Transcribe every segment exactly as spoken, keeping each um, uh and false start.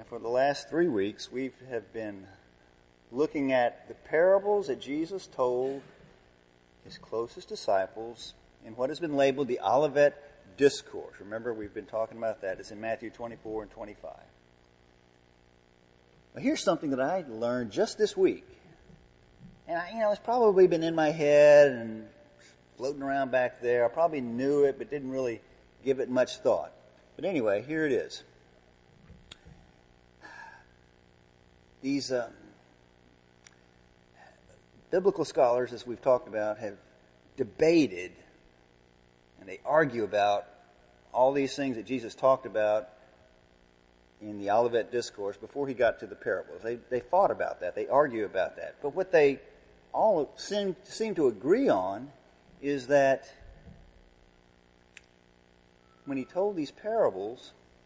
And for the last three weeks, we have been looking at the parables that Jesus told his closest disciples in what has been labeled the Olivet Discourse. Remember, we've been talking about that. It's in Matthew twenty-four and twenty-five. Now, here's something that I learned just this week. And, I, you know, it's probably been in my head and floating around back there. I probably knew it, but didn't really give it much thought. But anyway, here it is. These uh, biblical scholars, as we've talked about, have debated and they argue about all these things that Jesus talked about in the Olivet Discourse before he got to the parables. They they fought about that. They argue about that. But what they all seem, seem to agree on is that when he told these parables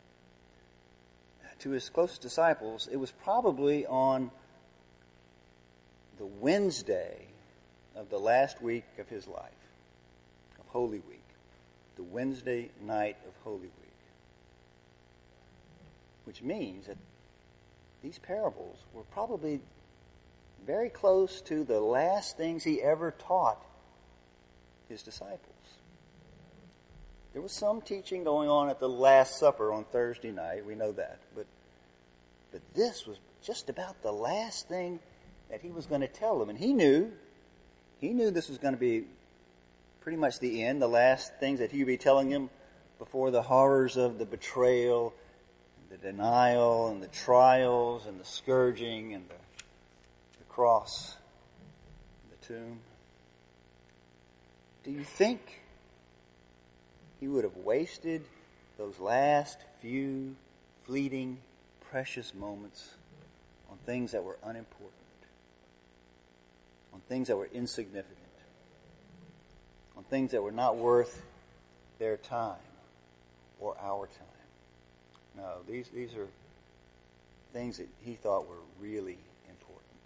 to his closest disciples, it was probably on the Wednesday of the last week of his life, of Holy Week, the Wednesday night of Holy Week. Which means that these parables were probably very close to the last things he ever taught his disciples. There was some teaching going on at the Last Supper on Thursday night, we know that. But, but this was just about the last thing that he was going to tell them. And he knew, he knew this was going to be pretty much the end, the last things that he would be telling them before the horrors of the betrayal, the denial, and the trials, and the scourging, and the, the cross, and the tomb. Do you think he would have wasted those last few fleeting, precious moments on things that were unimportant, on things that were insignificant, on things that were not worth their time or our time? No, these, these are things that he thought were really important.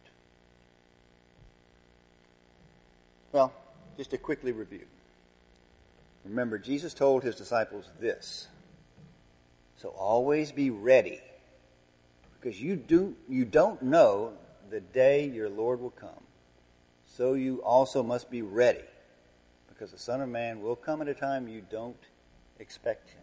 Well, just to quickly review. Remember, Jesus told his disciples this: so always be ready, because you do you don't know the day your Lord will come. So you also must be ready, because the Son of Man will come at a time you don't expect him.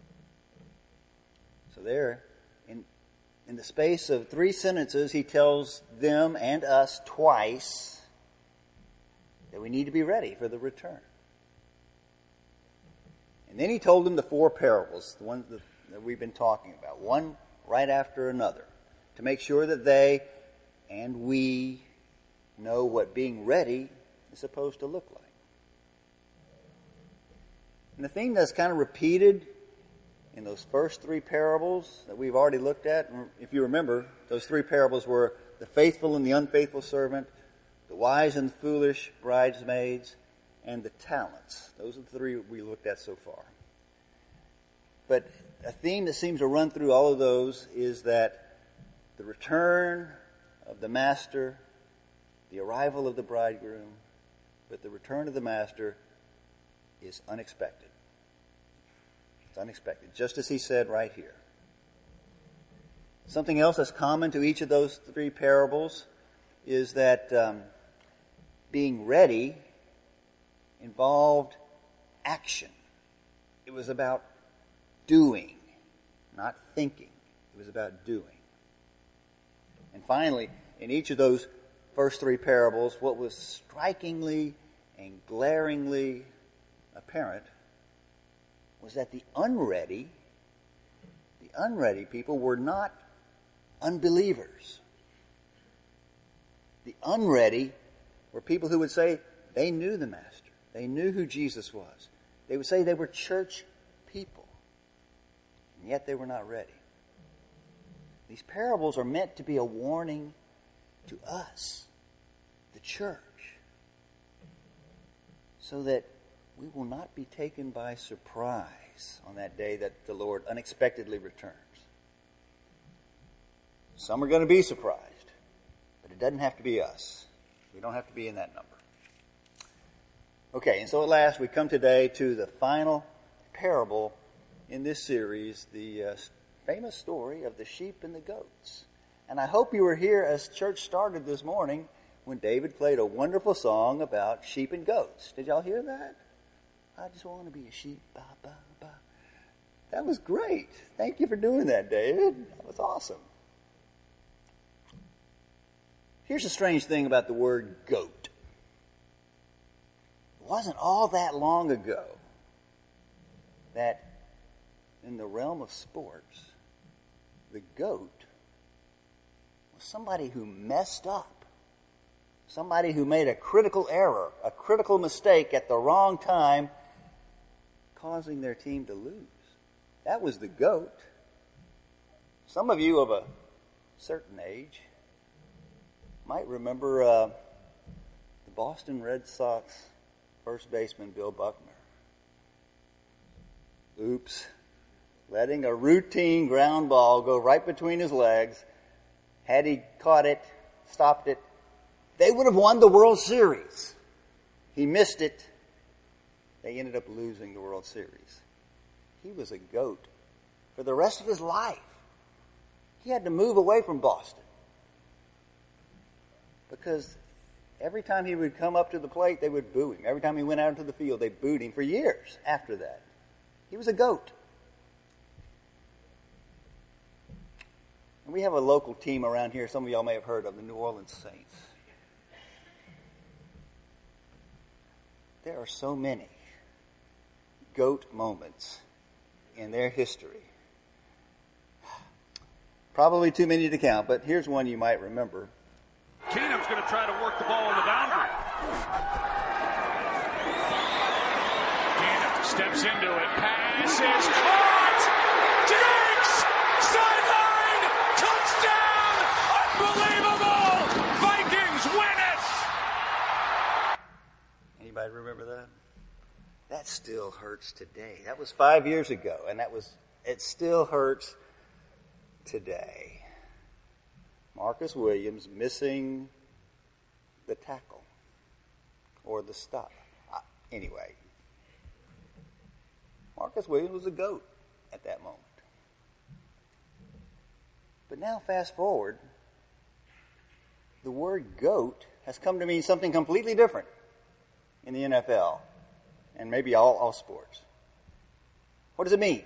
So there, in, in the space of three sentences, he tells them and us twice that we need to be ready for the return. And then he told them the four parables, the ones that, that we've been talking about, one right after another, to make sure that they and we know what being ready is supposed to look like. And the thing that's kind of repeated in those first three parables that we've already looked at, if you remember, those three parables were the faithful and the unfaithful servant, the wise and the foolish bridesmaids, and the talents. Those are the three we looked at so far. But a theme that seems to run through all of those is that the return of the master, the arrival of the bridegroom, but the return of the master is unexpected. It's unexpected, just as he said right here. Something else that's common to each of those three parables is that um, being ready involved action. It was about doing, not thinking. It was about doing. And finally, in each of those first three parables, what was strikingly and glaringly apparent was that the unready, the unready people were not unbelievers. The unready were people who would say they knew the Master. They knew who Jesus was. They would say they were church people. And yet they were not ready. These parables are meant to be a warning to us, the church, so that we will not be taken by surprise on that day that the Lord unexpectedly returns. Some are going to be surprised, but it doesn't have to be us. We don't have to be in that number. Okay, and so at last we come today to the final parable in this series, the uh, famous story of the sheep and the goats. And I hope you were here as church started this morning when David played a wonderful song about sheep and goats. Did y'all hear that? I just want to be a sheep. Ba, ba, ba. That was great. Thank you for doing that, David. That was awesome. Here's a strange thing about the word goat. It wasn't all that long ago that in the realm of sports, the goat was somebody who messed up. Somebody who made a critical error, a critical mistake at the wrong time, causing their team to lose. That was the GOAT. Some of you of a certain age might remember uh, the Boston Red Sox first baseman Bill Buckner. Oops. Letting a routine ground ball go right between his legs. Had he caught it, stopped it, they would have won the World Series. He missed it. They ended up losing the World Series. He was a GOAT for the rest of his life. He had to move away from Boston because every time he would come up to the plate, they would boo him. Every time he went out into the field, they booed him for years after that. He was a GOAT. And we have a local team around here, some of y'all may have heard of, the New Orleans Saints. There are so many GOAT moments in their history. Probably too many to count, but here's one you might remember. Keenum's going to try to work the ball on the boundary. Keenum steps into it. Pass is caught. Diggs! Sideline! Touchdown! Unbelievable! Vikings win it! Anybody remember that? That still hurts today. That was five years ago, and that was it still hurts today. Marcus Williams missing the tackle or the stop. Uh, anyway, Marcus Williams was a GOAT at that moment. But now fast forward, the word GOAT has come to mean something completely different in the N F L and maybe all, all sports. What does it mean?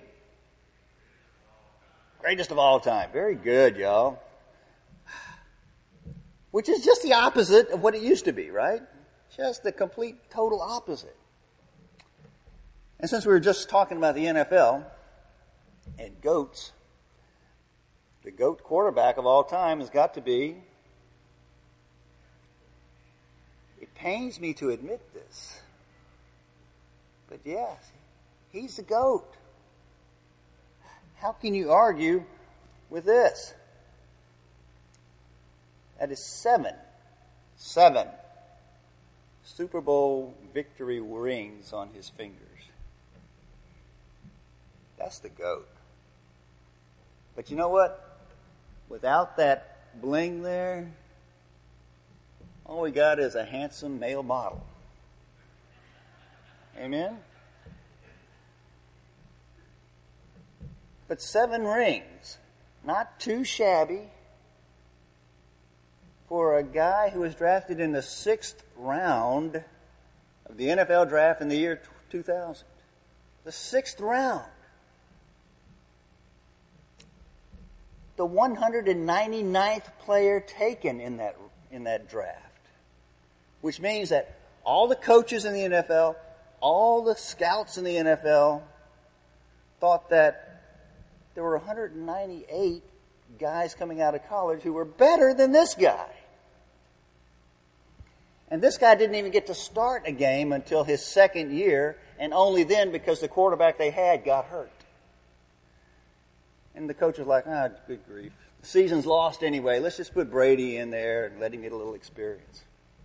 Greatest of all time. Very good, y'all. Which is just the opposite of what it used to be, right? Just the complete, total opposite. And since we were just talking about the N F L and GOATs, the GOAT quarterback of all time has got to be, it pains me to admit this, but yes, he's the GOAT. How can you argue with this? That is seven, seven Super Bowl victory rings on his fingers. That's the GOAT. But you know what? Without that bling there, all we got is a handsome male model. Amen? But seven rings, not too shabby, for a guy who was drafted in the sixth round of the N F L draft in the year two thousand. The sixth round. The one hundred ninety-ninth player taken in that in that draft. Which means that all the coaches in the N F L, all the scouts in the N F L thought that there were one hundred ninety-eight guys coming out of college who were better than this guy. And this guy didn't even get to start a game until his second year, and only then because the quarterback they had got hurt. And the coach was like, ah, good grief. The season's lost anyway. Let's just put Brady in there and let him get a little experience.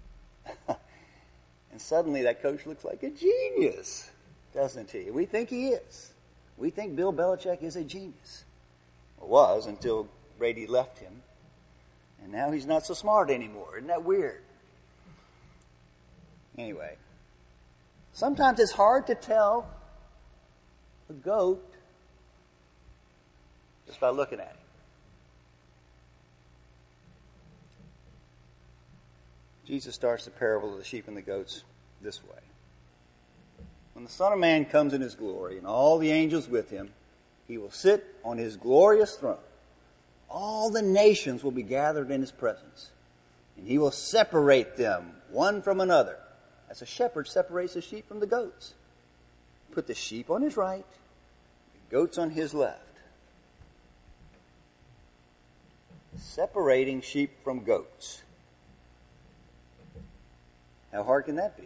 And suddenly that coach looks like a genius, doesn't he? We think he is. We think Bill Belichick is a genius. Or was until Brady left him. And now he's not so smart anymore. Isn't that weird? Anyway, sometimes it's hard to tell a GOAT just just by looking at him. Jesus starts the parable of the sheep and the goats this way. When the Son of Man comes in his glory and all the angels with him, he will sit on his glorious throne. All the nations will be gathered in his presence, and he will separate them one from another, as a shepherd separates the sheep from the goats. Put the sheep on his right, the goats on his left. Separating sheep from goats. How hard can that be?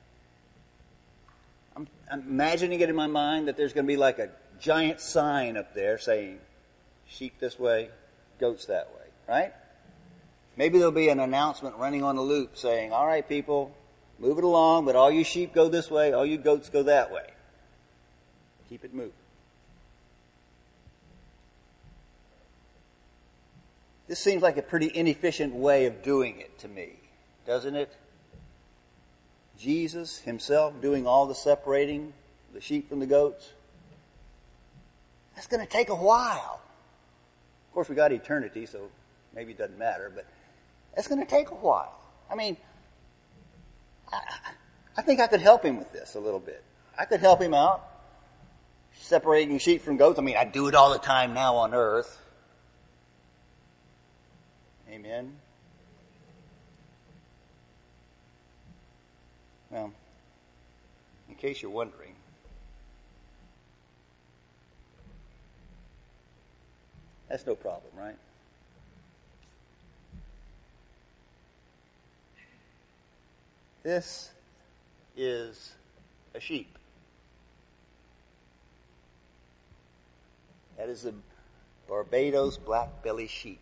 I'm, I'm imagining it in my mind that there's going to be like a giant sign up there saying, sheep this way, goats that way, right? Maybe there'll be an announcement running on a loop saying, all right, people, move it along, but all you sheep go this way, all you goats go that way. Keep it moving. This seems like a pretty inefficient way of doing it to me, doesn't it? Jesus himself doing all the separating, the sheep from the goats. That's going to take a while. Of course, we got eternity, so maybe it doesn't matter, but that's going to take a while. I mean, I, I think I could help him with this a little bit. I could help him out, separating sheep from goats. I mean, I do it all the time now on earth. Amen. Well, in case you're wondering, that's no problem, right? This is a sheep. That is a Barbados black belly sheep.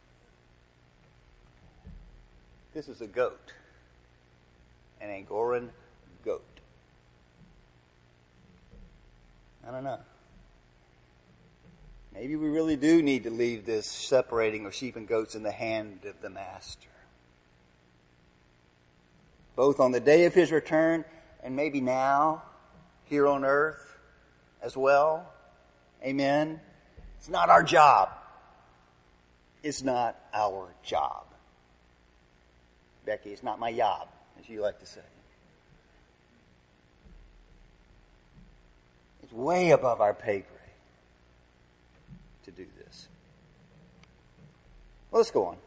This is a goat, an Angoran goat. I don't know. Maybe we really do need to leave this separating of sheep and goats in the hand of the Master. Both on the day of his return and maybe now, here on earth as well. Amen. It's not our job. It's not our job. Becky, it's not my job, as you like to say. It's way above our pay grade to do this. Well, let's go on.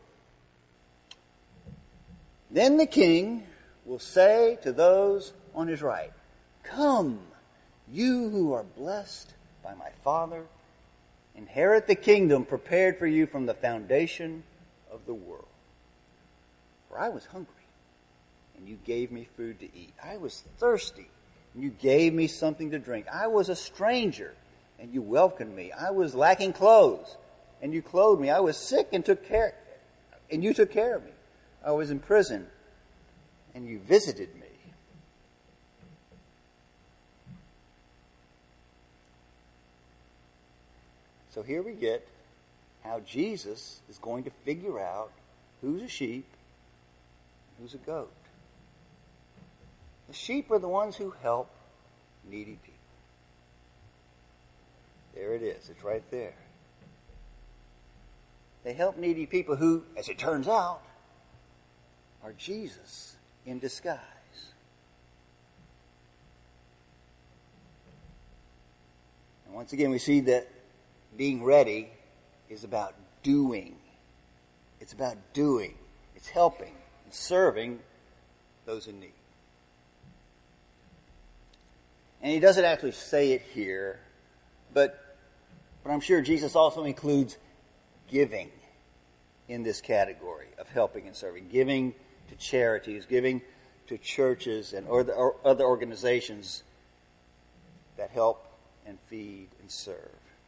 Then the king will say to those on his right, come, you who are blessed by my Father, inherit the kingdom prepared for you from the foundation of the world. For I was hungry, and you gave me food to eat. I was thirsty, and you gave me something to drink. I was a stranger, and you welcomed me. I was lacking clothes, and you clothed me. I was sick and took care, and you took care of me. I was in prison, and you visited me. So here we get how Jesus is going to figure out who's a sheep and who's a goat. The sheep are the ones who help needy people. There it is. It's right there. They help needy people who, as it turns out, are Jesus in disguise. And once again, we see that being ready is about doing. It's about doing. It's helping and serving those in need. And he doesn't actually say it here, but, but I'm sure Jesus also includes giving in this category of helping and serving. Giving to charities, giving to churches and or, the, or other organizations that help and feed and serve.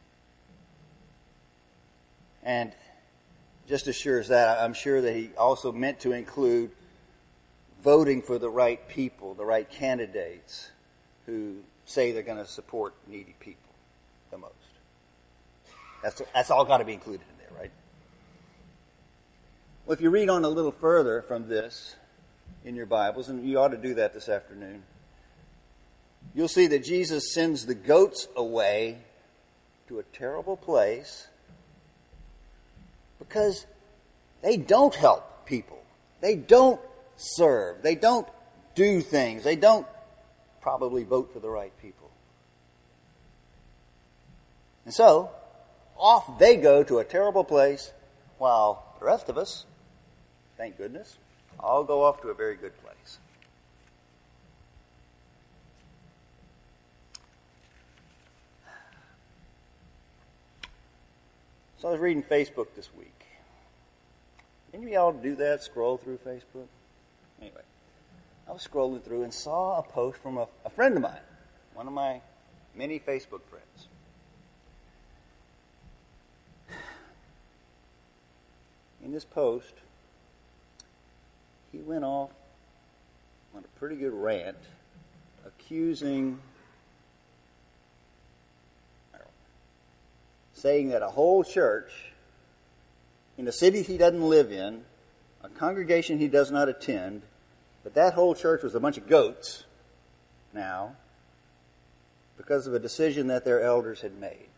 And just as sure as that, I'm sure that he also meant to include voting for the right people, the right candidates who say they're going to support needy people the most. That's, that's all got to be included in there, right? Well, if you read on a little further from this in your Bibles, and you ought to do that this afternoon, you'll see that Jesus sends the goats away to a terrible place because they don't help people. They don't serve. They don't do things. They don't probably vote for the right people. And so, off they go to a terrible place, while the rest of us, thank goodness, all go off to a very good place. So I was reading Facebook this week. Any of y'all do that, scroll through Facebook? Anyway, I was scrolling through and saw a post from a, a friend of mine, one of my many Facebook friends. In this post, he went off on a pretty good rant accusing, I don't know, saying that a whole church in a city he doesn't live in, a congregation he does not attend, but that whole church was a bunch of goats now because of a decision that their elders had made.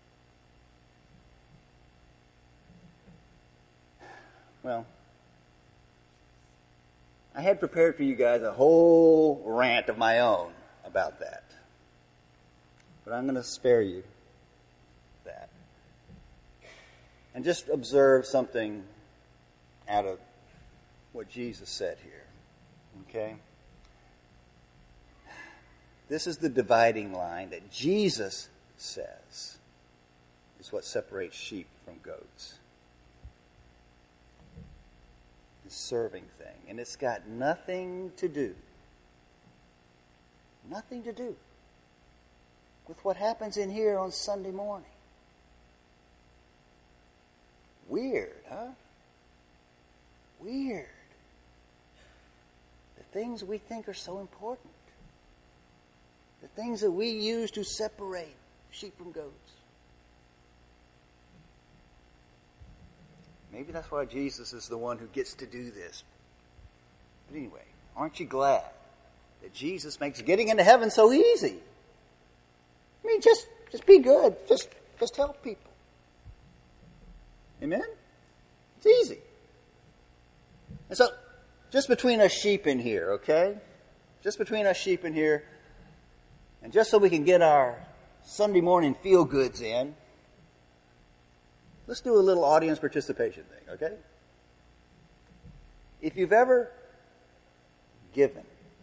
Well, I had prepared for you guys a whole rant of my own about that. But I'm going to spare you that. And just observe something out of what Jesus said here. Okay? This is the dividing line that Jesus says is what separates sheep from goats. The serving thing. And it's got nothing to do, nothing to do with what happens in here on Sunday morning. Weird, huh? Weird. The things we think are so important. The things that we use to separate sheep from goats. Maybe that's why Jesus is the one who gets to do this. But anyway, aren't you glad that Jesus makes getting into heaven so easy? I mean, just, just be good. Just, just help people. Amen? It's easy. And so, just between us sheep in here, okay? Just between us sheep in here, and just so we can get our Sunday morning feel-goods in, let's do a little audience participation thing, okay? If you've ever given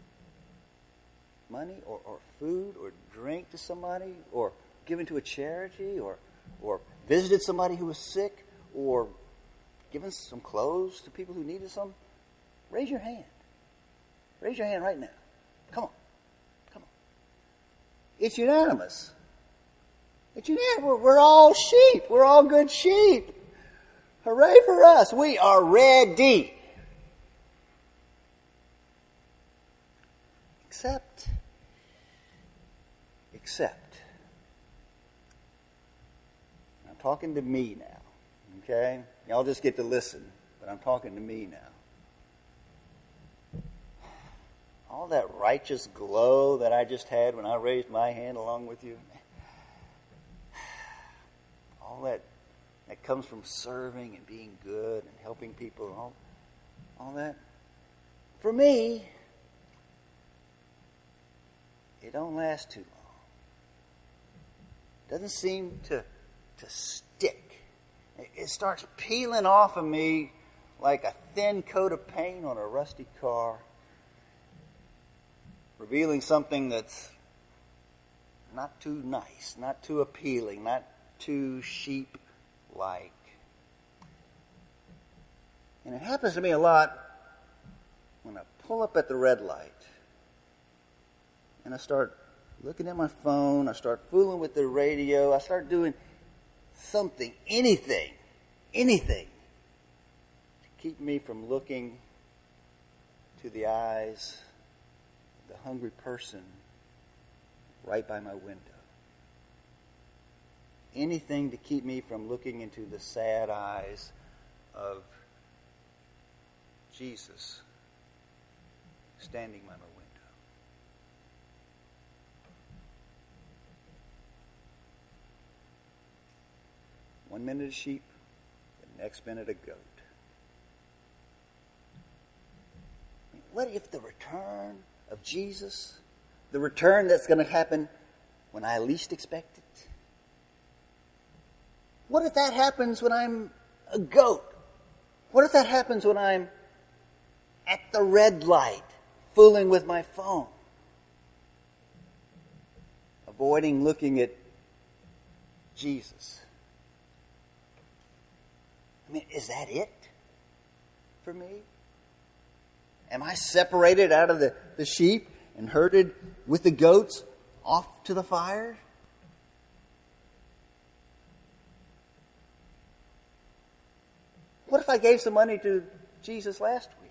money or, or food or drink to somebody, or given to a charity, or or visited somebody who was sick, or given some clothes to people who needed some, raise your hand. Raise your hand right now. Come on. Come on. It's unanimous. It's unanimous. We're, we're all sheep. We're all good sheep. Hooray for us. We are ready. Except, except, I'm talking to me now, okay? Y'all just get to listen, but I'm talking to me now. All that righteous glow that I just had when I raised my hand along with you, all that that comes from serving and being good and helping people and all, all that, for me, it don't last too long. It doesn't seem to to stick. It, it starts peeling off of me like a thin coat of paint on a rusty car, revealing something that's not too nice, not too appealing, not too sheep-like. And it happens to me a lot when I pull up at the red light and I start looking at my phone, I start fooling with the radio, I start doing something, anything, anything to keep me from looking to the eyes of the hungry person right by my window. Anything to keep me from looking into the sad eyes of Jesus standing by my window. One minute a sheep, next minute a goat. What if the return of Jesus, the return that's going to happen when I least expect it? What if that happens when I'm a goat? What if that happens when I'm at the red light, fooling with my phone, avoiding looking at Jesus? I mean, is that it for me? Am I separated out of the, the sheep and herded with the goats off to the fire? What if I gave some money to Jesus last week?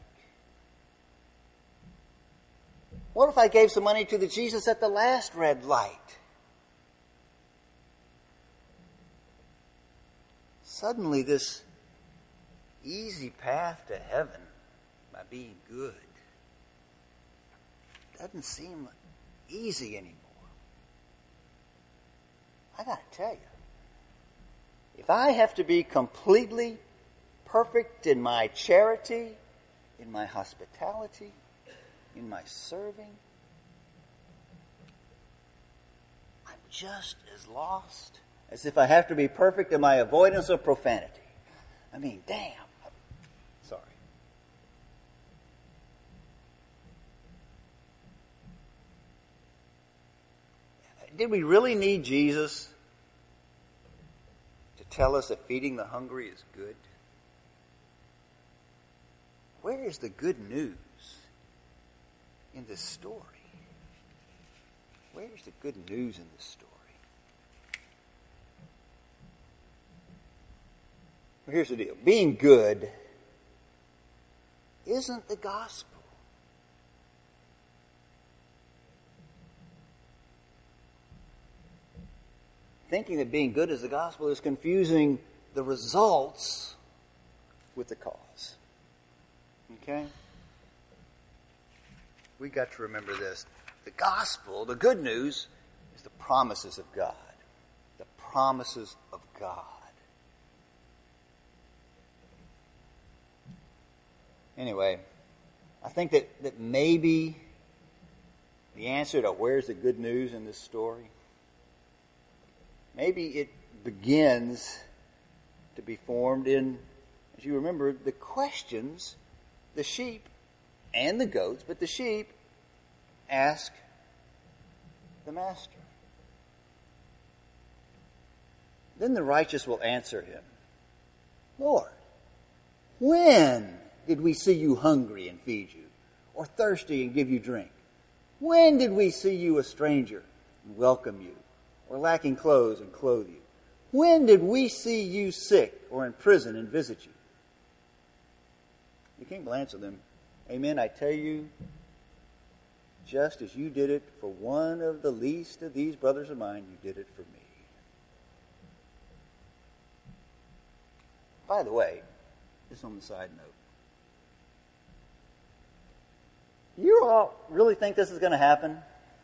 What if I gave some money to the Jesus at the last red light? Suddenly this easy path to heaven by being good doesn't seem easy anymore. I got to tell you, if I have to be completely perfect in my charity, in my hospitality, in my serving, I'm just as lost as if I have to be perfect in my avoidance of profanity. I mean, damn. Sorry. Did we really need Jesus to tell us that feeding the hungry is good? Where is the good news in this story? Where is the good news in this story? Well, here's the deal. Being good isn't the gospel. Thinking that being good is the gospel is confusing the results with the cause. Okay? We got to remember this. The gospel, the good news, is the promises of God. The promises of God. Anyway, I think that, that maybe the answer to where's the good news in this story, maybe it begins to be formed in, as you remember, the questions the sheep and the goats, but the sheep ask the master. Then the righteous will answer him, Lord, when did we see you hungry and feed you, or thirsty and give you drink? When did we see you a stranger and welcome you, or lacking clothes and clothe you? When did we see you sick or in prison and visit you? The king will answer them, Amen, I tell you, just as you did it for one of the least of these brothers of mine, you did it for me. By the way, just on the side note, you all really think this is going to happen?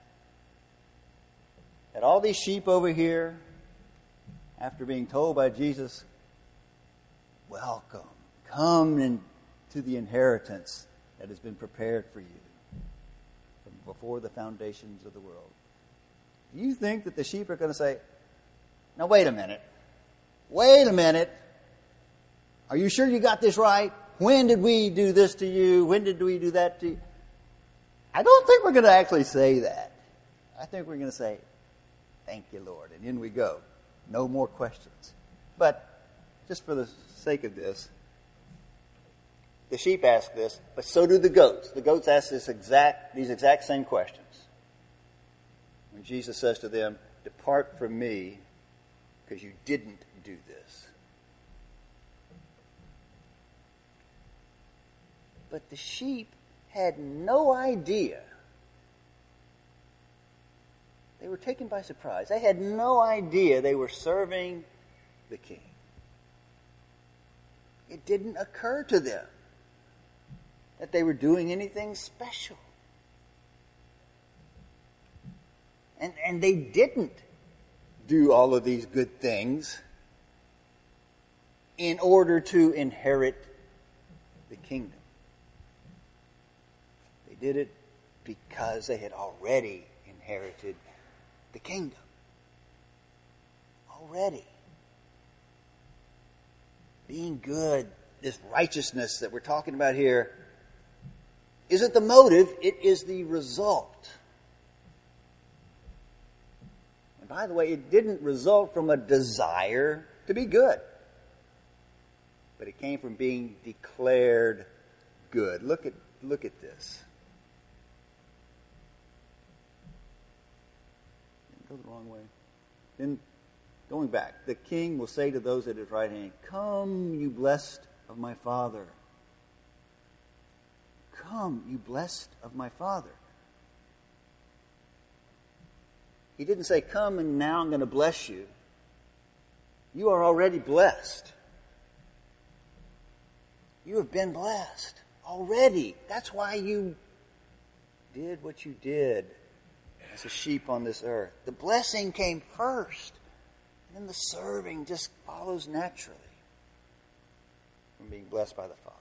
That all these sheep over here, after being told by Jesus, welcome, come into the inheritance that has been prepared for you from before the foundations of the world. Do you think that the sheep are going to say, now wait a minute, wait a minute, are you sure you got this right? When did we do this to you? When did we do that to you? I don't think we're going to actually say that. I think we're going to say, thank you, Lord. And in we go. No more questions. But just for the sake of this, the sheep ask this, but so do the goats. The goats ask this exact, these exact same questions. When Jesus says to them, depart from me because you didn't do this. But the sheep had no idea. They were taken by surprise. They had no idea they were serving the king. It didn't occur to them that they were doing anything special. And, and they didn't do all of these good things in order to inherit the kingdom. They did it because they had already inherited the kingdom. Already. Being good, this righteousness that we're talking about here, isn't the motive, it is the result. And by the way, it didn't result from a desire to be good, but it came from being declared good. Look at, look at this. Go the wrong way. Then, going back, the king will say to those at his right hand, "Come, you blessed of my Father. Come, you blessed of my Father." He didn't say, "Come and now I'm going to bless you." You are already blessed. You have been blessed already. That's why you did what you did as a sheep on this earth. The blessing came first, and then the serving just follows naturally from being blessed by the Father.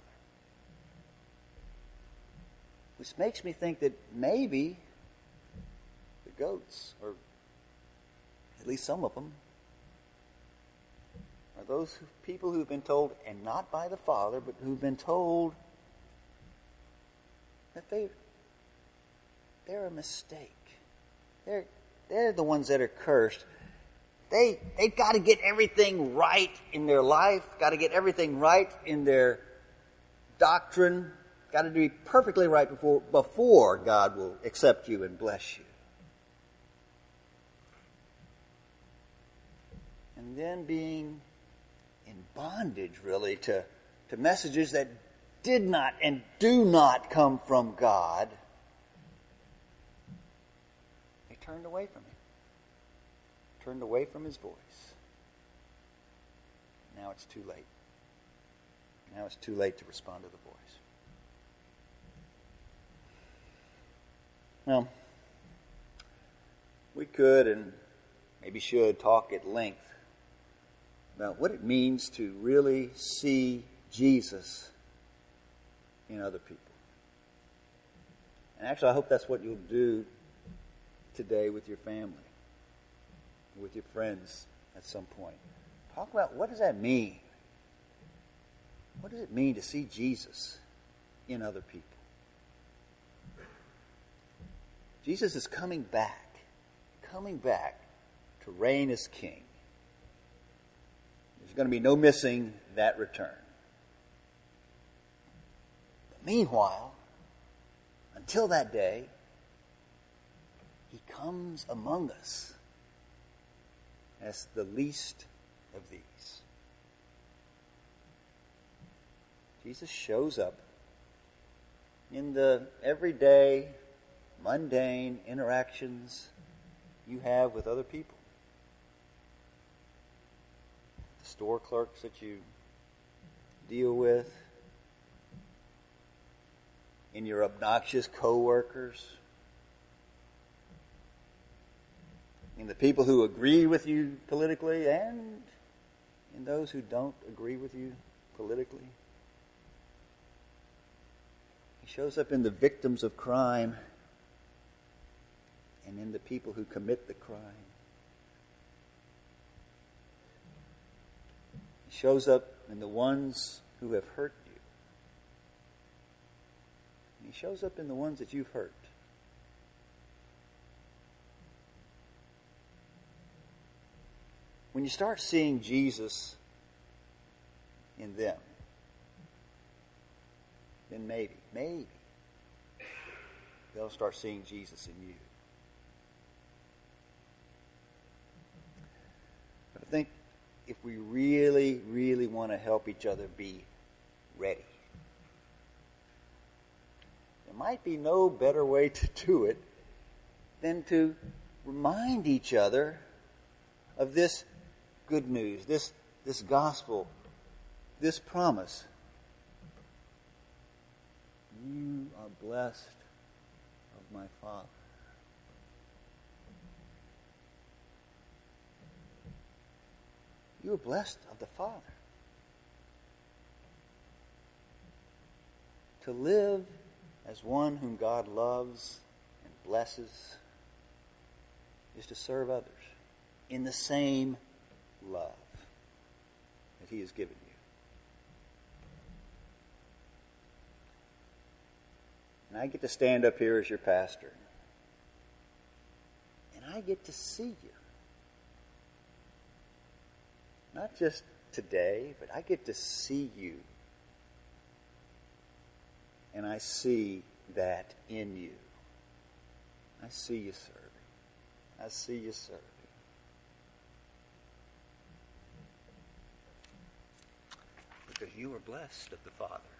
Which makes me think that maybe the goats, or at least some of them, are those who, people who've been told, and not by the Father, but who've been told that they, they're a mistake. They're, they're the ones that are cursed. They, they've got to get everything right in their life, got to get everything right in their doctrine, got to be perfectly right before, before God will accept you and bless you. And then being in bondage, really, to, to messages that did not and do not come from God. They turned away from him. Turned away from his voice. Now it's too late. Now it's too late to respond to the voice. Well, we could and maybe should talk at length about what it means to really see Jesus in other people. And actually, I hope that's what you'll do today with your family, with your friends at some point. Talk about, what does that mean? What does it mean to see Jesus in other people? Jesus is coming back, coming back to reign as king. There's going to be no missing that return. But meanwhile, until that day, he comes among us as the least of these. Jesus shows up in the everyday, mundane interactions you have with other people. The store clerks that you deal with, in your obnoxious co-workers, in the people who agree with you politically, and in those who don't agree with you politically. He shows up in the victims of crime and in the people who commit the crime. He shows up in the ones who have hurt you. And he shows up in the ones that you've hurt. When you start seeing Jesus in them, then maybe, maybe they'll start seeing Jesus in you. But I think if we really, really want to help each other be ready, there might be no better way to do it than to remind each other of this good news, this, this gospel, this promise. You are blessed of my Father. You are blessed of the Father. To live as one whom God loves and blesses is to serve others in the same love that He has given you. And I get to stand up here as your pastor. And I get to see you. Not just today, but I get to see you. And I see that in you. I see you serving. I see you serving. Because you are blessed of the Father.